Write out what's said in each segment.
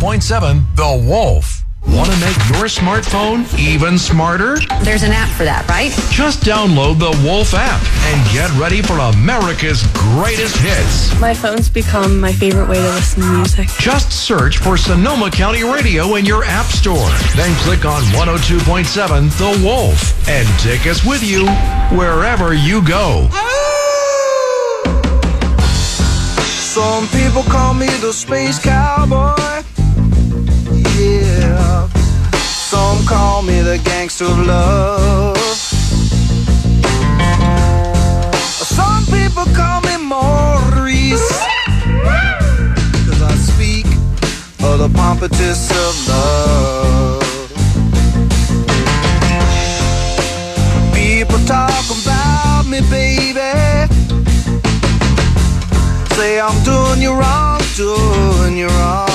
102.7 The Wolf. Want to make your smartphone even smarter? There's an app for that, right? Just download the Wolf app and get ready for America's greatest hits. My phone's become my favorite way to listen to music. Just search for Sonoma County Radio in your app store. Then click on 102.7 The Wolf and take us with you wherever you go. Some people call me the space cowboy. Yeah. Some call me the gangster of love. Some people call me Maurice, 'cause I speak of the pompatus of love. People talk about me, baby. Say I'm doing you wrong, doing you wrong.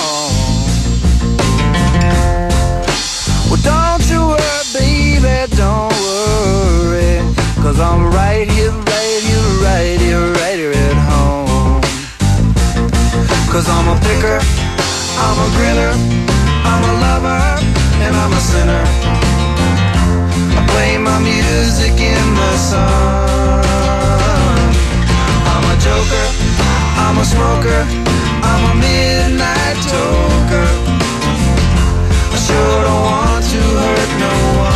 Well, don't you worry, baby, don't worry, 'cause I'm right here, right here, right here, right here at home. 'Cause I'm a picker, I'm a grinner, I'm a lover, and I'm a sinner. I play my music in the sun. I'm a joker, I'm a smoker, I'm a midnight toker. I sure don't want to hurt no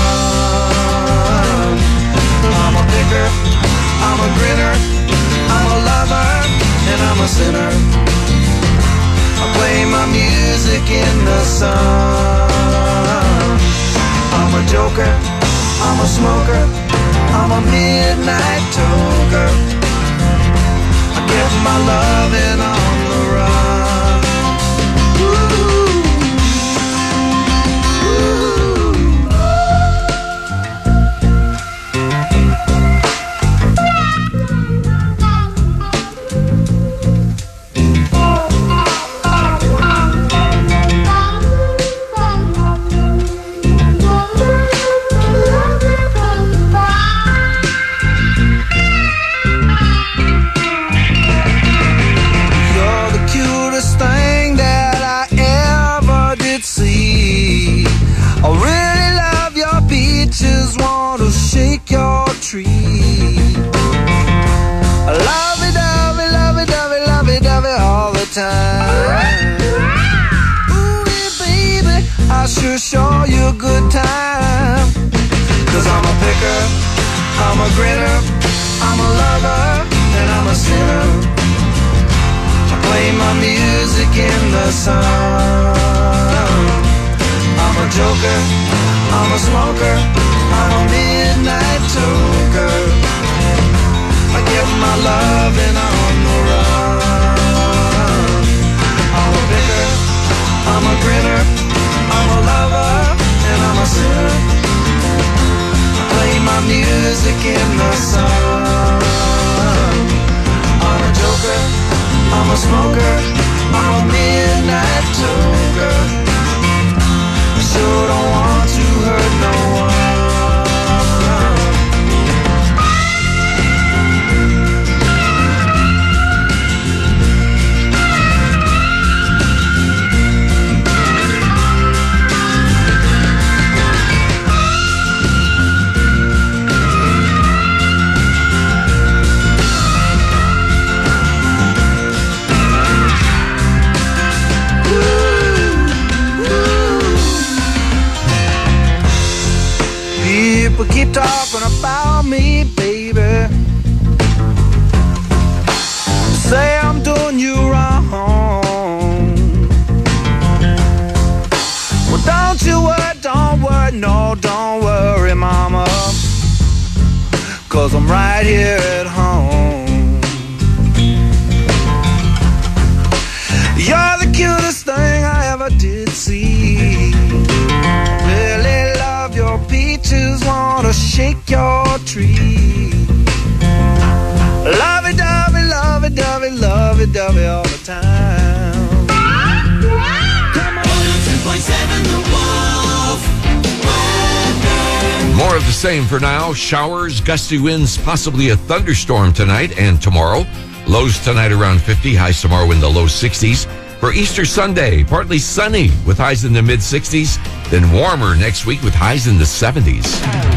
one. I'm a picker, I'm a grinner, I'm a lover, and I'm a sinner. I play my music in the sun. I'm a joker, I'm a smoker, I'm a midnight toker. I get my loving on the run. Time. Ooh, baby, I sure show you a good time. 'Cause I'm a picker, I'm a grinner, I'm a lover, and I'm a sinner. I play my music in the sun. I'm a joker, I'm a smoker, I'm a midnight toker. I get my loving on the run. I'm a picker, I'm a grinner, I'm a lover, and I'm a sinner. I play my music in the sun. I'm a joker, I'm a smoker, I'm a midnight toker. I sure don't want to hurt no one. People keep talking about me, baby. Say I'm doing you wrong. Well, don't you worry, don't worry, no, don't worry, mama. 'Cause I'm right here at home. You're the cutest thing I ever did see. Really love your peaches, wanna shake your tree. Lovey-dovey, lovey-dovey, lovey-dovey all the time. Come on. 102.7 The Wolf. More of the same for now. Showers, gusty winds, possibly a thunderstorm tonight and tomorrow. Lows tonight around 50, highs tomorrow in the low 60s. For Easter Sunday, partly sunny with highs in the mid-60s, then warmer next week with highs in the 70s.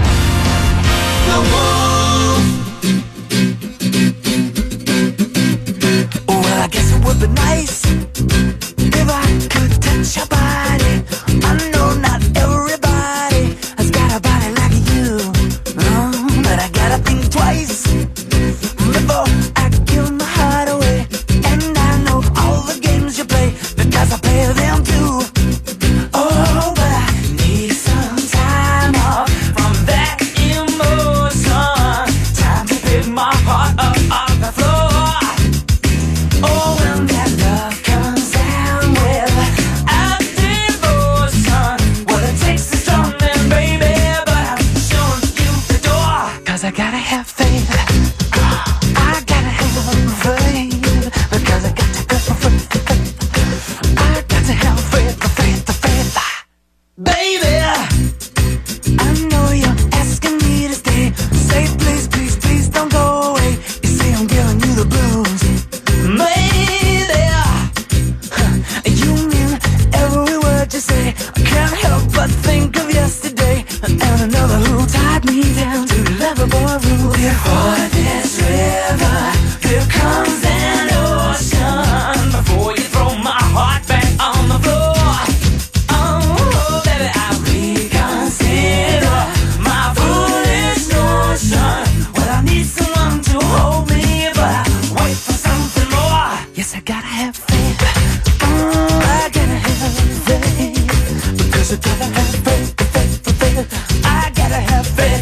Well, I guess it would be nice if I could touch your body. I know not everybody has got a body like you, but I gotta think twice before I give my heart away. And I know all the games you play because I play them too. Oh, but I need some time off from that emotion. Time to pick my heart up off the floor. Oh, when that love comes down without devotion, well, it takes a strong man, baby, but I'm showing you the door. 'Cause I gotta have faith. I gotta have faith. Because I got to go for faith. I got to have faith, faith. Baby, I know you're asking me to stay. Say please, please, please don't go away. You say I'm giving you the blues. Maybe you mean every word you say. I can't help but think of yesterday and another who tied me down to lovable rules. Before this river, here comes an ocean. Before you throw my heart back on the floor. Oh, baby, I reconsider my foolish notion. Well, I need someone to hold me, but I wait for something more. Yes, I gotta have faith. I gotta have faith. Because I gotta have faith. I gotta have faith.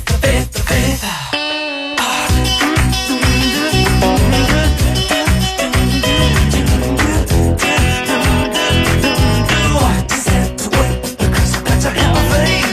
Just have to wait because I got to have faith.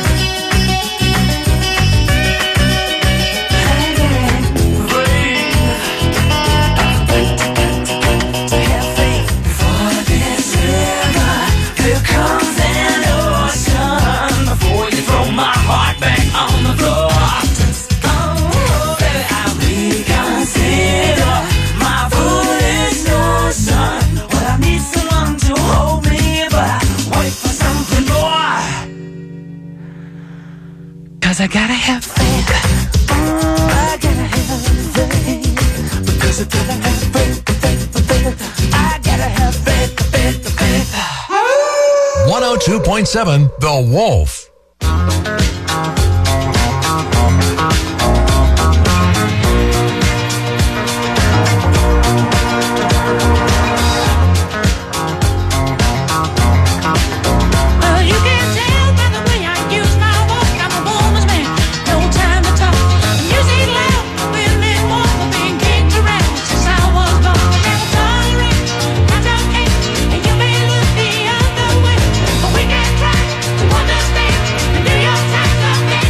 To have faith. Before this river, here comes an ocean. Before you throw my heart back on the floor. Oh, baby, I reconsider my foolish notion. Well, I need someone to hold me, but I wait for something more. 'Cause I gotta have faith. I gotta have faith. Because I gotta have faith. I gotta have faith. 102.7 The Wolf. Well, you can tell by the way I use my walk. I'm a woman's man, no time to talk. Music loud, women want me being kicked around since I was born. Never tolerate, not okay, and you may look the other way, but we can try to understand and do your time someday.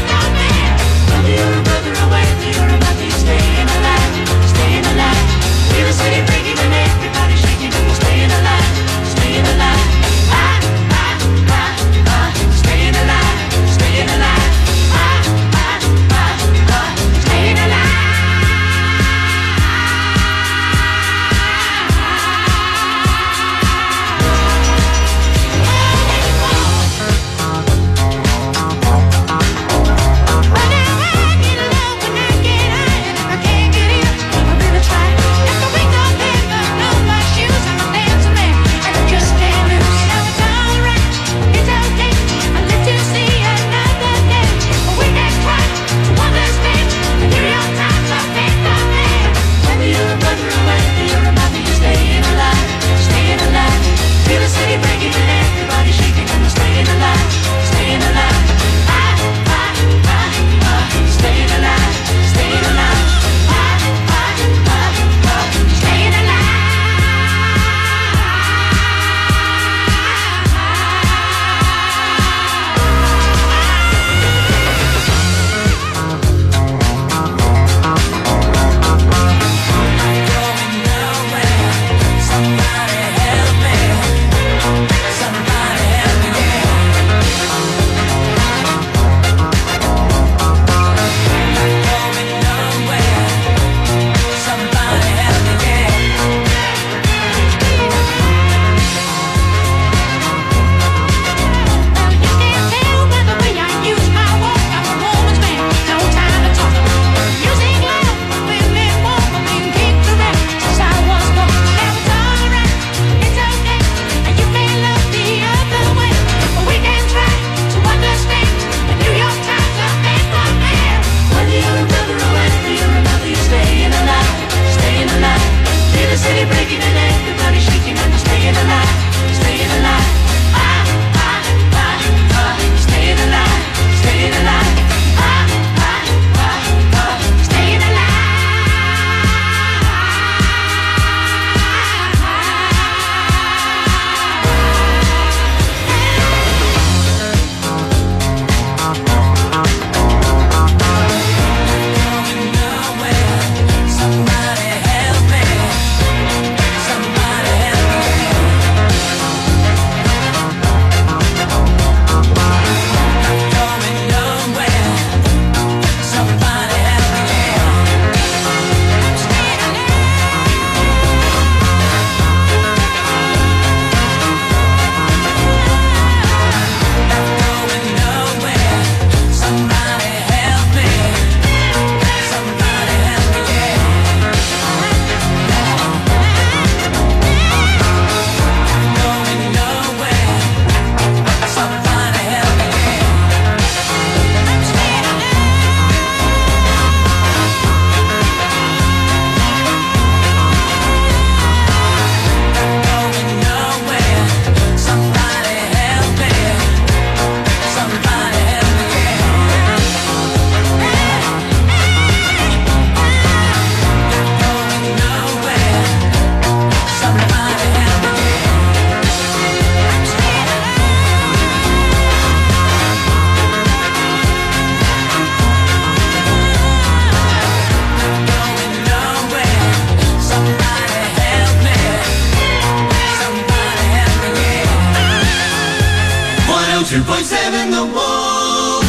102.7 The Wolf.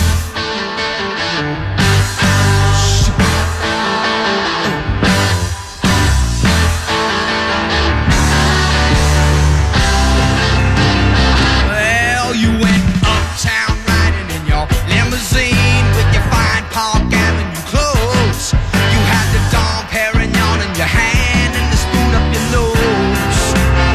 Well, you went uptown riding in your limousine with your fine Park Avenue clothes. You had the Dom Perignon in your hand and the spoon up your nose.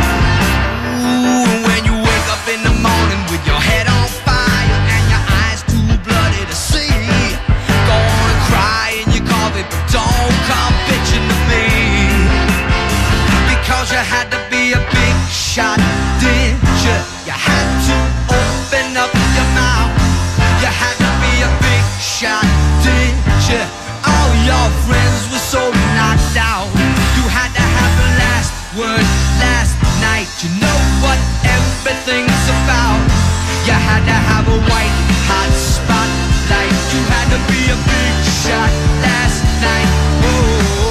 Ooh, when you wake up in the morning with your head on fire and your eyes too bloody to see, go on and cry in your coffee, but don't come bitching to me, because you had to be a big shot, didn't you? You had to open up your mouth. You had to be a big shot, didn't you? All your friends were so knocked out. You had to have the last word last night. You know what everything's about. You had to have a white hot spotlight. You had to be a big shot last night. Oh.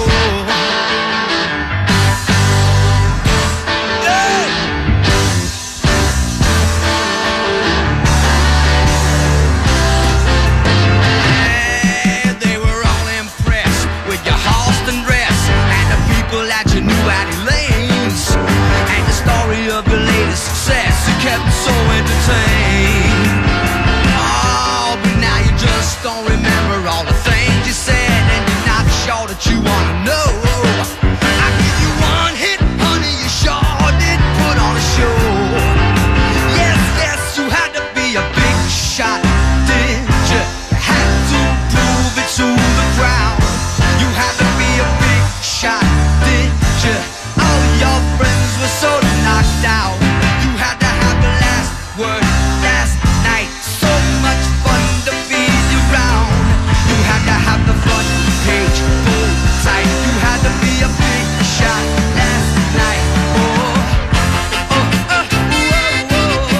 They were all impressed with your Halston dress and the people that you knew at Elaine's, and the story of your latest success. You kept so entertained. Oh, but now you just don't remember all the things you said, and you're not sure that you wanna know. I give you one hit, honey, you sure did put on a show. Yes, yes, you had to be a big shot, didn't you? You had to prove it to the crowd. You had to be a big shot, didn't you? All your friends were so knocked out. You had to have the last word last night. So much fun to be around. You had to have the front page full tight. You had to be a big shot last night. Oh, oh, oh, oh, oh,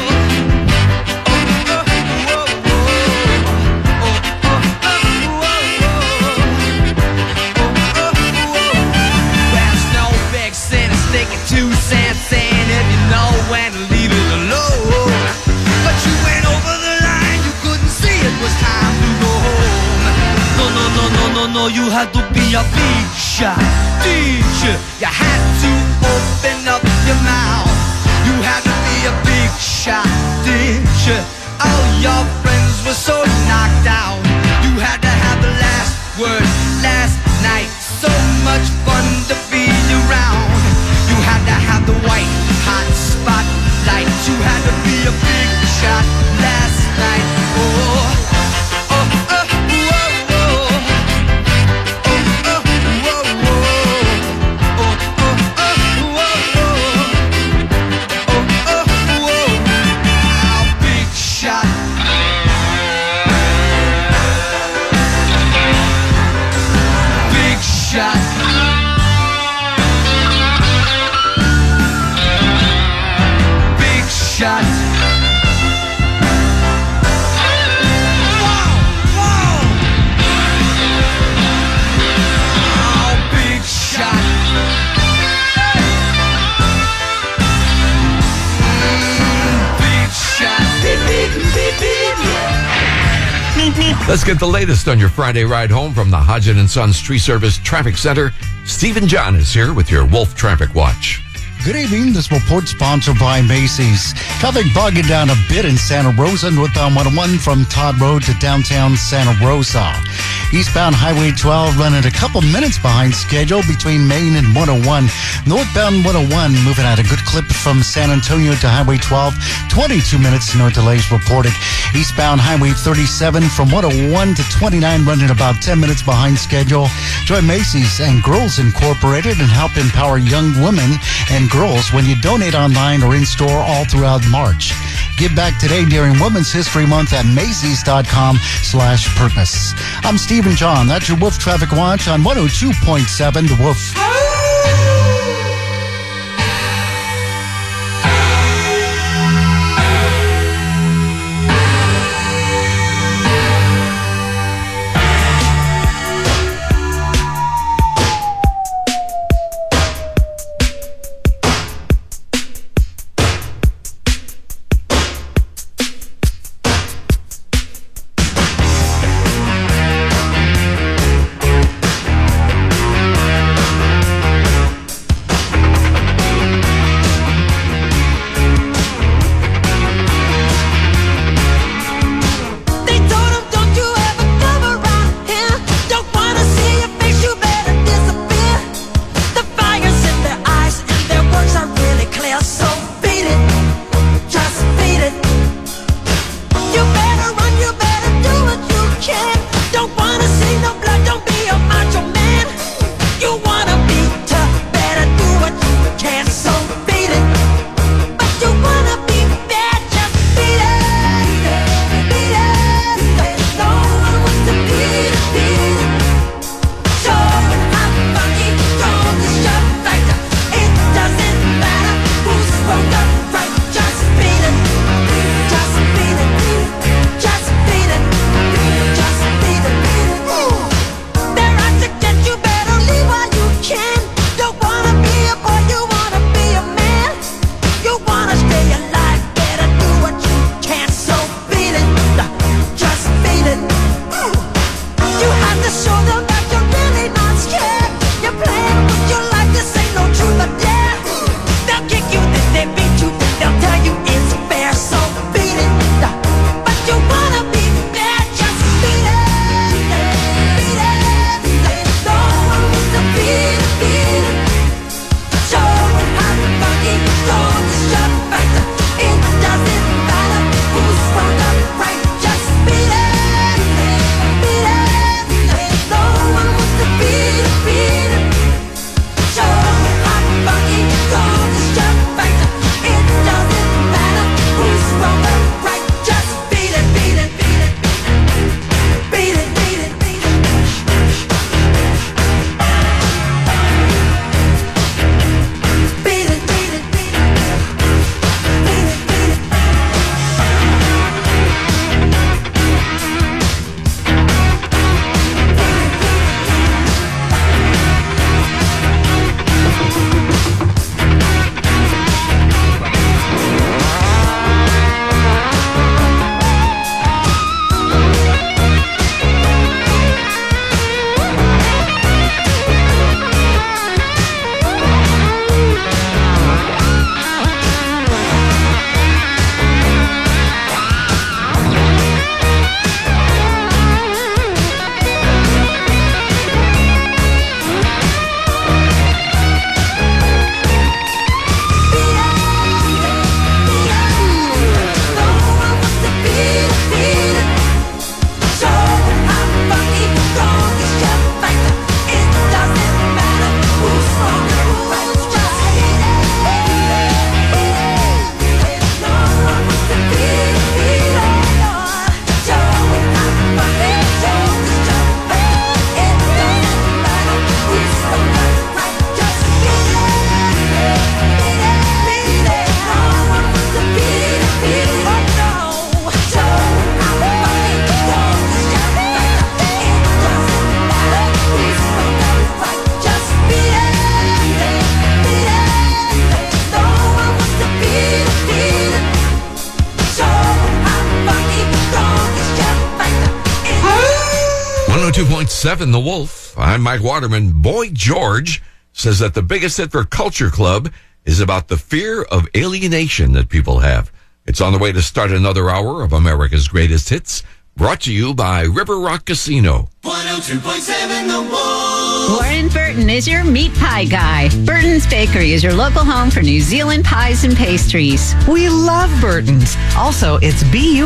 there's no big sin in sticking 2 cents in if you know when to leave it alone. But you went over the line, you couldn't see it was time to go home. No, no, no, no, no, no, you had to be a big shot, did you? You had to open up your mouth. You had to be a big shot, did you? All your friends were so knocked out. You had to have the last word last night. So much fun to be around. You had to have the white hot spotlight. You had to be a big shot last night. Oh, oh, oh, oh, oh, oh. Oh, oh, oh, oh. Oh, oh, oh, oh. Oh, oh, oh. Oh, big shot. Big shot. Big shot. Whoa, whoa. Oh, big shot. Big shot. Beep, beep, beep, beep. Let's get the latest on your Friday ride home from the Hodgin and Sons Tree Service Traffic Center. Stephen John is here with your Wolf Traffic Watch. Good evening. This report sponsored by Macy's. Traffic bogging down a bit in Santa Rosa, northbound 101 from Todd Road to downtown Santa Rosa. Eastbound Highway 12 running a couple minutes behind schedule between Main and 101. Northbound 101 moving at a good clip from San Antonio to Highway 12. 22 minutes, no delays reported. Eastbound Highway 37 from 101 to 29 running about 10 minutes behind schedule. Join Macy's and Girls Incorporated and help empower young women and girls when you donate online or in store all throughout March. Give back today during Women's History Month at Macy's.com/purpose. I'm Stephen John. That's your Wolf Traffic Watch on 102.7 The Wolf. 102.7 The Wolf. I'm Mike Waterman. Boy George says that the biggest hit for Culture Club is about the fear of alienation that people have. It's on the way to start another hour of America's Greatest Hits, brought to you by River Rock Casino. 102.7 The Wolf. Warren Burton is your meat pie guy. Burton's Bakery is your local home for New Zealand pies and pastries. We love Burton's. Also, it's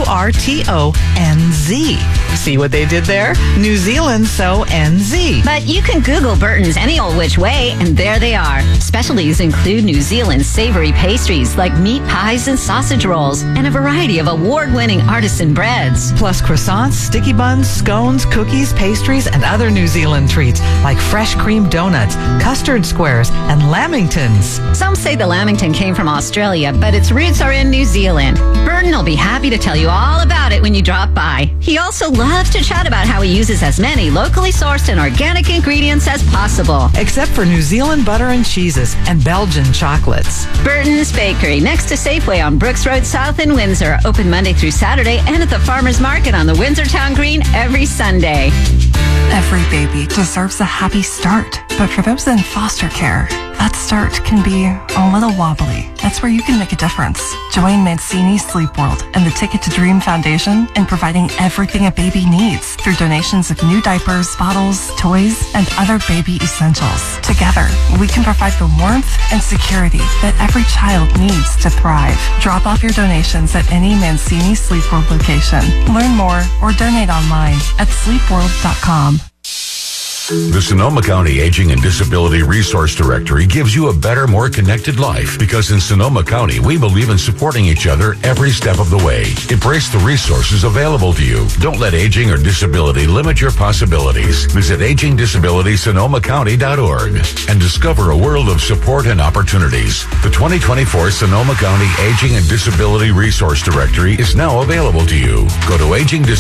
BURTONZ. See what they did there? New Zealand, so NZ. But you can Google Burton's any old which way, and there they are. Specialties include New Zealand savory pastries like meat pies and sausage rolls, and a variety of award-winning artisan breads. Plus croissants, sticky buns, scones, cookies, pastries, and other New Zealand treats like fresh cream donuts, custard squares, and lamingtons. Some say the lamington came from Australia, but its roots are in New Zealand. Burton will be happy to tell you all about it when you drop by. He also loves to chat about how he uses as many locally sourced and organic ingredients as possible. Except for New Zealand butter and cheeses and Belgian chocolates. Burton's Bakery, next to Safeway on Brooks Road South in Windsor. Open Monday through Saturday and at the Farmers Market on the Windsor Town Green every Sunday. Every baby deserves a happy start, but for those in foster care, that start can be a little wobbly. That's where you can make a difference. Join Mancini Sleep World and the Ticket to Dream Foundation in providing everything a baby needs through donations of new diapers, bottles, toys, and other baby essentials. Together, we can provide the warmth and security that every child needs to thrive. Drop off your donations at any Mancini Sleep World location. Learn more or donate online at sleepworld.com. The Sonoma County Aging and Disability Resource Directory gives you a better, more connected life because in Sonoma County, we believe in supporting each other every step of the way. Embrace the resources available to you. Don't let aging or disability limit your possibilities. Visit agingdisabilitysonomacounty.org and discover a world of support and opportunities. The 2024 Sonoma County Aging and Disability Resource Directory is now available to you. Go to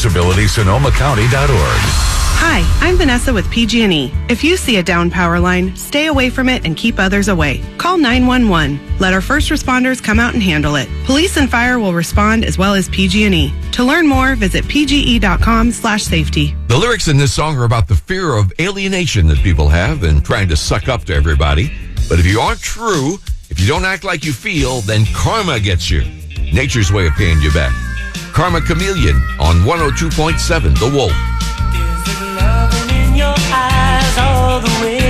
agingdisabilitysonomacounty.org. Hi, I'm Vanessa with PG&E. If you see a down power line, stay away from it and keep others away. Call 911. Let our first responders come out and handle it. Police and fire will respond as well as PG&E. To learn more, visit pge.com/safety. The lyrics in this song are about the fear of alienation that people have and trying to suck up to everybody. But if you aren't true, if you don't act like you feel, then karma gets you. Nature's way of paying you back. Karma Chameleon on 102.7 The Wolf. Eyes all the way